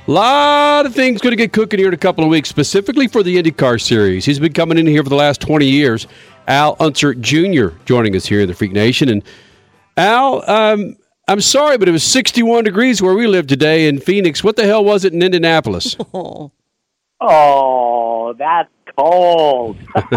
A lot of things going to get cooking here in a couple of weeks, specifically for the IndyCar Series. He's been coming in here for the last 20 years. Al Unser Jr. joining us here in the Freak Nation. And Al, I'm sorry, but it was 61 degrees where we live today in Phoenix. What the hell was it in Indianapolis? Oh, that's cold.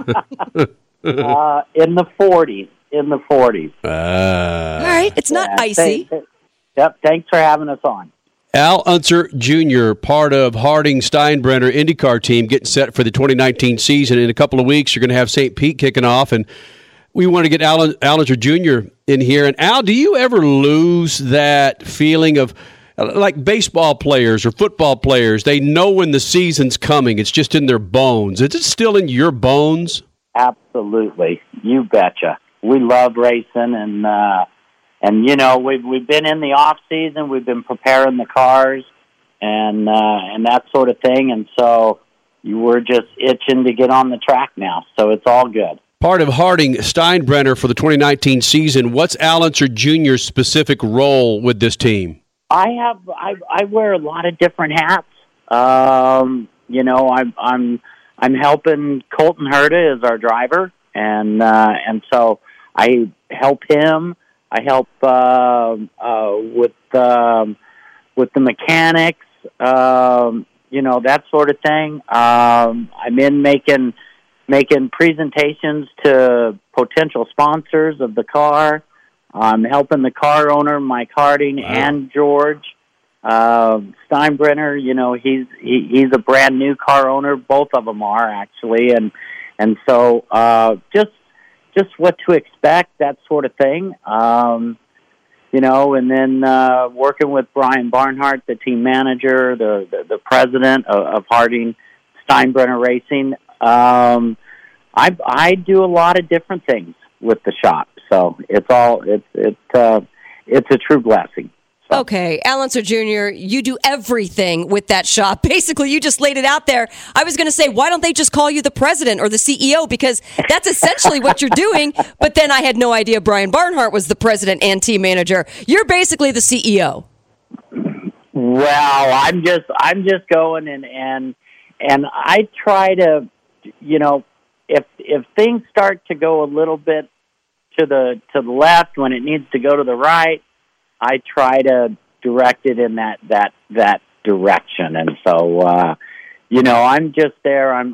In the 40s. All right, it's not icy. Thanks for having us on. Al Unser Jr., part of Harding Steinbrenner IndyCar team, getting set for the 2019 season. In a couple of weeks, you're going to have St. Pete kicking off, and we want to get Al Unser Jr. in here. And Al, do you ever lose that feeling of, like baseball players or football players, they know when the season's coming. It's just in their bones. Is it still in your bones? Absolutely. You betcha. We love racing, and you know, we've been in the off season. We've been preparing the cars and that sort of thing. And so you were just itching to get on the track now. So it's all good. Part of Harding Steinbrenner for the 2019 season. What's Al Unser Jr.'s specific role with this team? I wear a lot of different hats. You know, I'm helping Colton Herta as our driver, and so I help him. I help with the mechanics, you know, that sort of thing. I'm in making presentations to potential sponsors of the car. I'm helping the car owner, Mike Harding, and George Steinbrenner. You know, he's a brand new car owner. Both of them are actually, and so just what to expect, that sort of thing. You know, and then working with Brian Barnhart, the team manager, the president of Harding Steinbrenner Racing. I do a lot of different things with the shop, so it's a true blessing. So. Okay, Al Unser Jr., you do everything with that shop. Basically, you just laid it out there. I was going to say, why don't they just call you the president or the CEO? Because that's essentially what you're doing. But then I had no idea Brian Barnhart was the president and team manager. You're basically the CEO. Well, I'm just going and I try to, you know, if things start to go a little bit to the left when it needs to go to the right, I try to direct it in that direction. And so, you know, I'm just there. I'm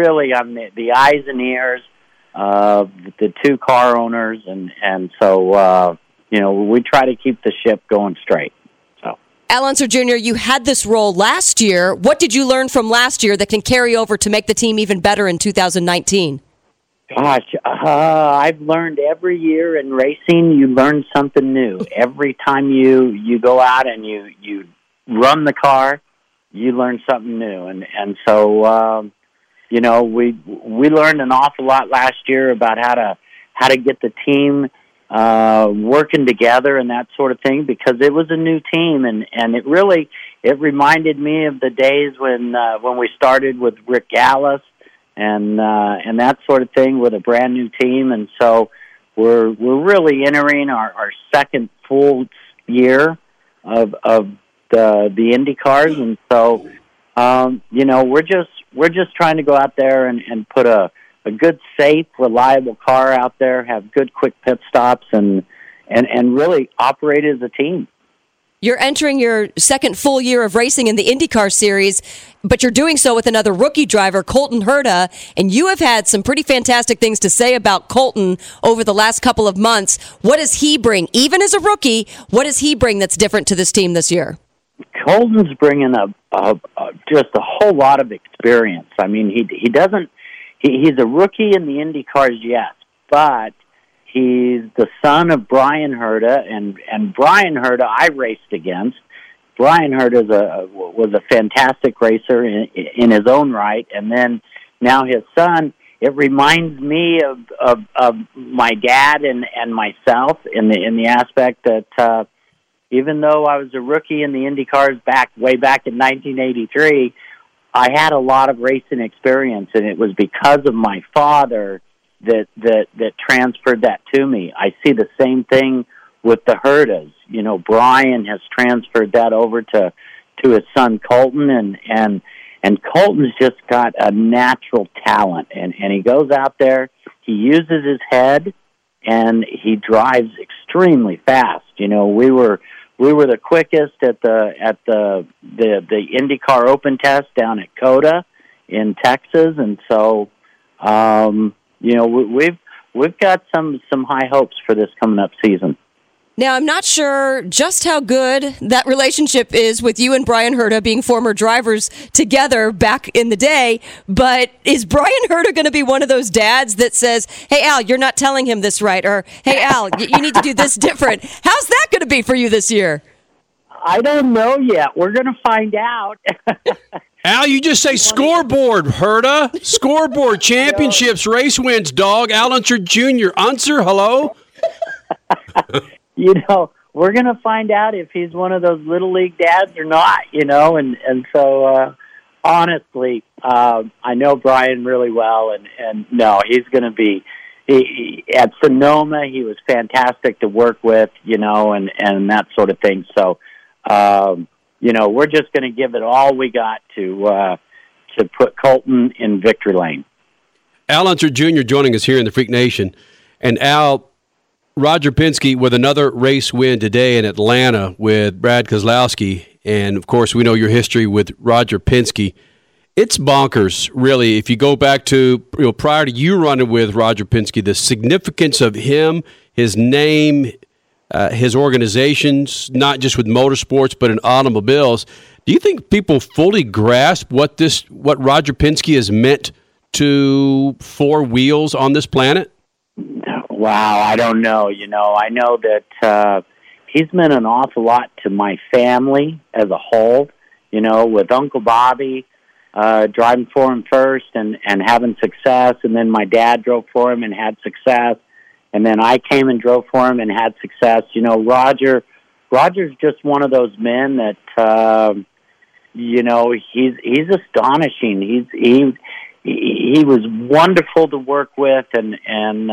the eyes and ears of the two car owners. And so, you know, we try to keep the ship going straight. So, Al Unser Jr., you had this role last year. What did you learn from last year that can carry over to make the team even better in 2019? Gosh, I've learned every year in racing, you learn something new. Every time you go out and you run the car, you learn something new. And so, you know, we learned an awful lot last year about how to get the team working together and that sort of thing, because it was a new team, and it reminded me of the days when we started with Rick Gallis and that sort of thing with a brand new team. And so we're really entering our second full year of the Indy cars, and so you know, we're just trying to go out there and put a good, safe, reliable car out there, have good, quick pit stops, and really operate as a team. You're entering your second full year of racing in the IndyCar Series, but you're doing so with another rookie driver, Colton Herta, and you have had some pretty fantastic things to say about Colton over the last couple of months. What does he bring? Even as a rookie, what does he bring that's different to this team this year? Colton's bringing just a whole lot of experience. I mean, he's a rookie in the Indy cars, yes, but he's the son of Brian Herta, and Brian Herta I raced against. Brian Herta was a fantastic racer in his own right, and then now his son. It reminds me of my dad and myself in the aspect that even though I was a rookie in the Indy cars way back in 1983, I had a lot of racing experience, and it was because of my father that transferred that to me. I see the same thing with the Hertas. You know, Brian has transferred that over to to his son Colton, and Colton's just got a natural talent, and he goes out there, he uses his head, and he drives extremely fast. You know, we were the quickest at the IndyCar Open Test down at COTA in Texas, and so you know, we've got some high hopes for this coming up season. Now, I'm not sure just how good that relationship is with you and Bryan Herta being former drivers together back in the day, but is Bryan Herta going to be one of those dads that says, hey, Al, you're not telling him this right, or hey, Al, you need to do this different? How's that going to be for you this year? I don't know yet. We're going to find out. Al, you just say scoreboard, Herta. Scoreboard, championships, race wins, dog. Al Unser Jr. Unser, hello? You know, we're going to find out if he's one of those little league dads or not, you know, and so honestly, I know Bryan really well, and no, he's going to be at Sonoma. He was fantastic to work with, you know, and that sort of thing. So, you know, we're just going to give it all we got to put Colton in victory lane. Al Unser Jr. joining us here in the Freak Nation, and Al, Roger Penske with another race win today in Atlanta with Brad Keselowski. And, of course, we know your history with Roger Penske. It's bonkers, really, if you go back to, you know, prior to you running with Roger Penske, the significance of him, his name, his organizations, not just with motorsports but in automobiles. Do you think people fully grasp what Roger Penske has meant to four wheels on this planet? Wow, I don't know. You know, I know that he's meant an awful lot to my family as a whole, you know, with Uncle Bobby driving for him first and having success, and then my dad drove for him and had success, and then I came and drove for him and had success. You know, Roger's just one of those men that, you know, he's astonishing. He was wonderful to work with, and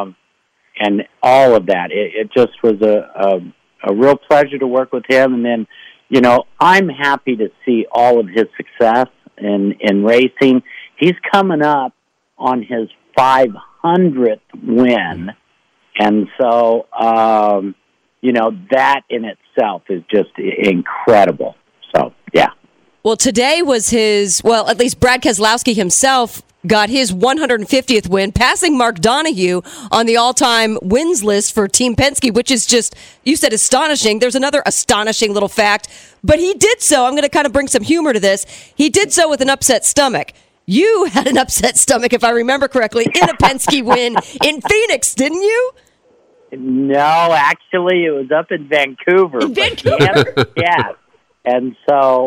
all of that. It just was a real pleasure to work with him. And then, you know, I'm happy to see all of his success in racing. He's coming up on his 500th win. And so, you know, that in itself is just incredible. So, yeah. Well, today was at least Brad Keselowski himself got his 150th win, passing Mark Donohue on the all-time wins list for Team Penske, which is just, you said, astonishing. There's another astonishing little fact, but he did so. I'm going to kind of bring some humor to this. He did so with an upset stomach. You had an upset stomach, if I remember correctly, in a Penske win in Phoenix, didn't you? No, actually, it was up in Vancouver. Yeah. And so,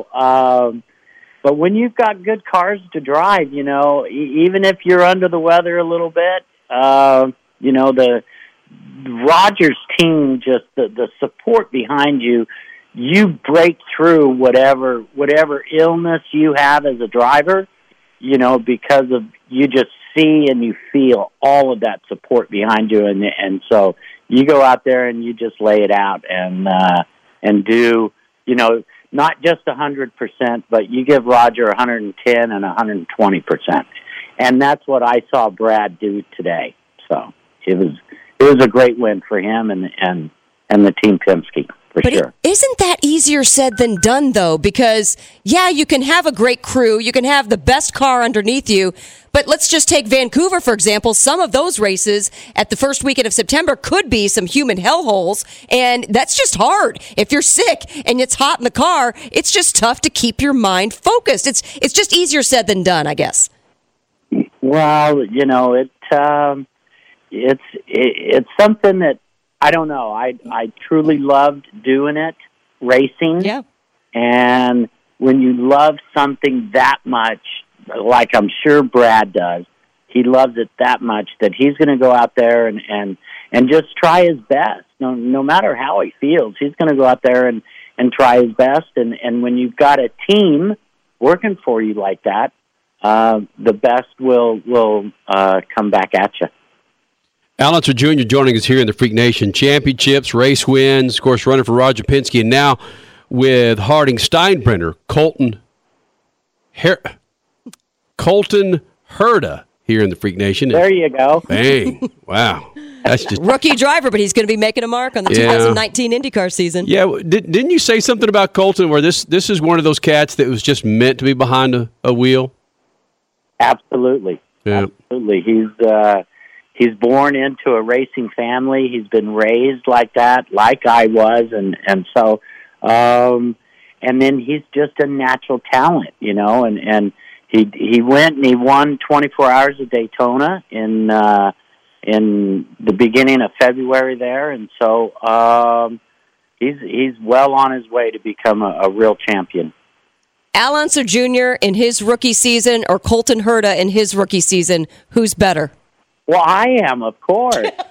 but when you've got good cars to drive, you know, even if you're under the weather a little bit, you know, the Rogers team, just the support behind you, you break through whatever illness you have as a driver, you know, because of you just see and you feel all of that support behind you, and so you go out there and you just lay it out and do, you know, not just 100%, but you give Roger 110 and 120%, and that's what I saw Brad do today. So it was a great win for him and the Team Penske. But sure. Isn't that easier said than done, though? Because, yeah, you can have a great crew, you can have the best car underneath you, but let's just take Vancouver, for example. Some of those races at the first weekend of September could be some human hellholes, and that's just hard. If you're sick and it's hot in the car, it's just tough to keep your mind focused. It's just easier said than done, I guess. Well, you know, it's something that, I don't know. I truly loved doing it, racing. Yeah. And when you love something that much, like I'm sure Brad does, he loves it that much that he's going to go out there and just try his best. No matter how he feels, he's going to go out there and try his best. And when you've got a team working for you like that, the best will come back at you. Al Unser Jr. joining us here in the Freak Nation. Championships, race wins, of course, running for Roger Penske, and now with Harding Steinbrenner, Colton Herta here in the Freak Nation. There you go. Bang. Wow. That's just Rookie driver, but he's going to be making a mark on the 2019 IndyCar season. Yeah, didn't you say something about Colton where this is one of those cats that was just meant to be behind a wheel? Absolutely. Yeah. Absolutely. He's born into a racing family. He's been raised like that, like I was, and so and then he's just a natural talent, and he went and he won 24 Hours of Daytona in the beginning of February there, and so he's well on his way to become a real champion. Al Unser Jr. in his rookie season or Colton Herta in his rookie season, who's better? Well, I am, of course.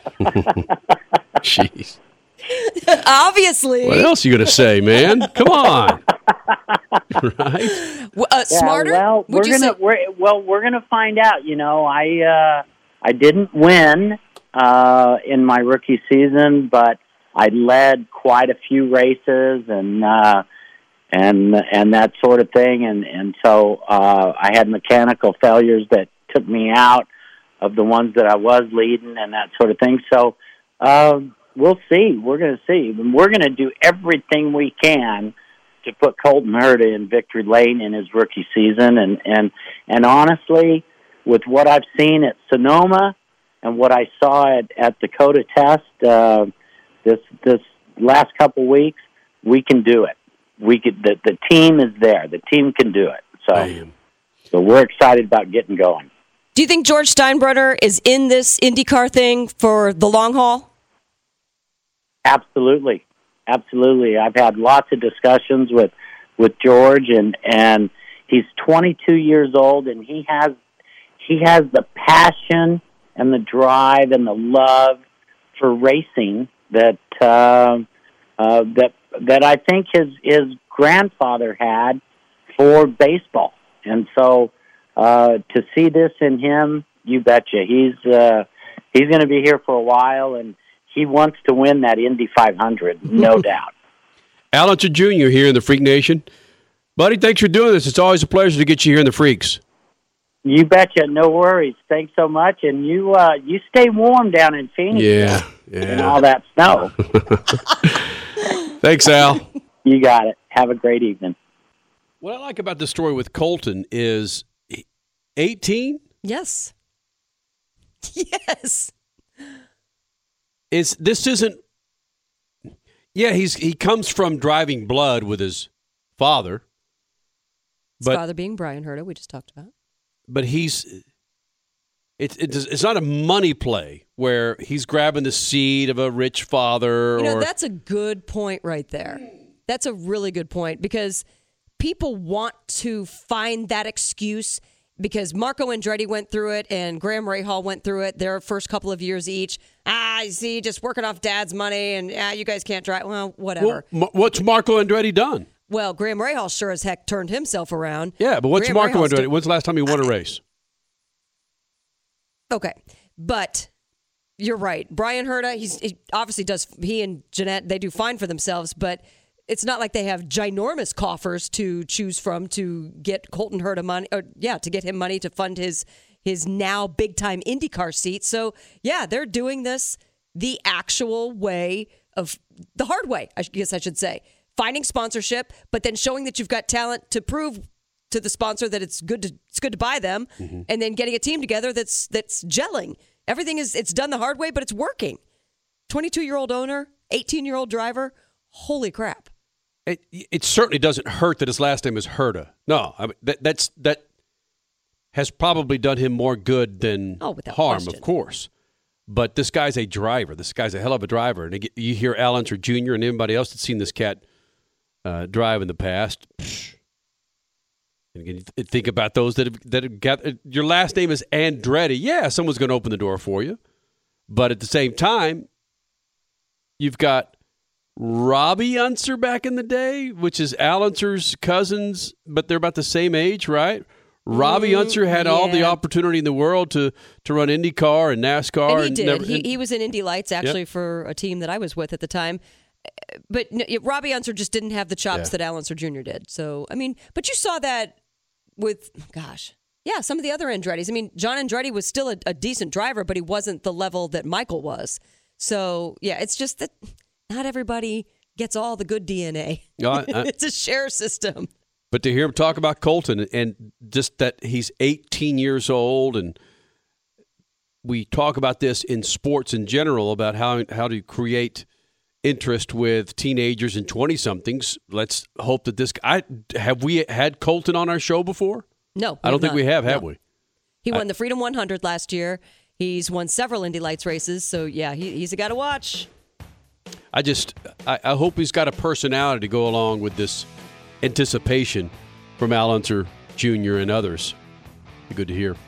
Jeez. Obviously. What else are you going to say, man? Come on. Right? Smarter? Well, we're gonna find out. I didn't win in my rookie season, but I led quite a few races and that sort of thing, and so I had mechanical failures that took me out of the ones that I was leading and that sort of thing. So we'll see. We're going to see. We're going to do everything we can to put Colton Herta in victory lane in his rookie season. And honestly, with what I've seen at Sonoma and what I saw at Dakota Test this last couple weeks, we can do it. The team is there. The team can do it. So we're excited about getting going. Do you think George Steinbrenner is in this IndyCar thing for the long haul? Absolutely. I've had lots of discussions with George, and he's 22 years old, and he has the passion and the drive and the love for racing that I think his grandfather had for baseball, and so to see this in him, you betcha. He's going to be here for a while, and he wants to win that Indy 500, no doubt. Al Unser Jr. here in the Freak Nation. Buddy, thanks for doing this. It's always a pleasure to get you here in the Freaks. You betcha. No worries. Thanks so much. And you stay warm down in Phoenix. Yeah. And all that snow. Thanks, Al. You got it. Have a great evening. What I like about this story with Colton is 18? Yes. Yes. He comes from driving blood with his father. His father being Brian Herta, we just talked about. But it's not a money play where he's grabbing the seed of a rich father. That's a good point right there. That's a really good point because people want to find that excuse because Marco Andretti went through it and Graham Rahal went through it their first couple of years each. You see, just working off dad's money and you guys can't drive. Well, whatever. Well, what's Marco Andretti done? Well, Graham Rahal sure as heck turned himself around. Yeah, but what's Marco Andretti? When's the last time he won a race? Okay, but you're right. Brian Herta, he obviously does. He and Jeanette, they do fine for themselves, but it's not like they have ginormous coffers to choose from to get Colton Herta money, to get him money to fund his now big time IndyCar seat. So yeah, they're doing this the actual way of the hard way, I guess I should say. Finding sponsorship, but then showing that you've got talent to prove to the sponsor that it's good to buy them, and then getting a team together that's gelling. Everything it's done the hard way, but it's working. 22-year-old owner, 18-year-old driver. Holy crap! It certainly doesn't hurt that his last name is Herta. No, I mean, that has probably done him more good than harm, question. Of course. But this guy's a driver. This guy's a hell of a driver. And you hear Al Unser Jr. and anybody else that's seen this cat drive in the past. And you think about those that have got your last name is Andretti. Yeah, someone's going to open the door for you. But at the same time, you've got Robbie Unser back in the day, which is Al Unser's cousins, but they're about the same age, right? Robbie Unser had all the opportunity in the world to run IndyCar and NASCAR. And he did. He was in Indy Lights, actually, for a team that I was with at the time. but Robbie Unser just didn't have the chops that Al Unser Jr. did. So, I mean, but you saw that with, some of the other Andretti's. I mean, John Andretti was still a decent driver, but he wasn't the level that Michael was. So, it's just that not everybody gets all the good DNA. It's a share system. But to hear him talk about Colton and just that he's 18 years old, and we talk about this in sports in general about how to create interest with teenagers and 20-somethings. Let's hope that this guy – have we had Colton on our show before? No. I don't think we have we? He won the Freedom 100 last year. He's won several Indy Lights races. So, he's a guy to watch. I hope he's got a personality to go along with this anticipation from Al Unser Jr. and others. Be good to hear.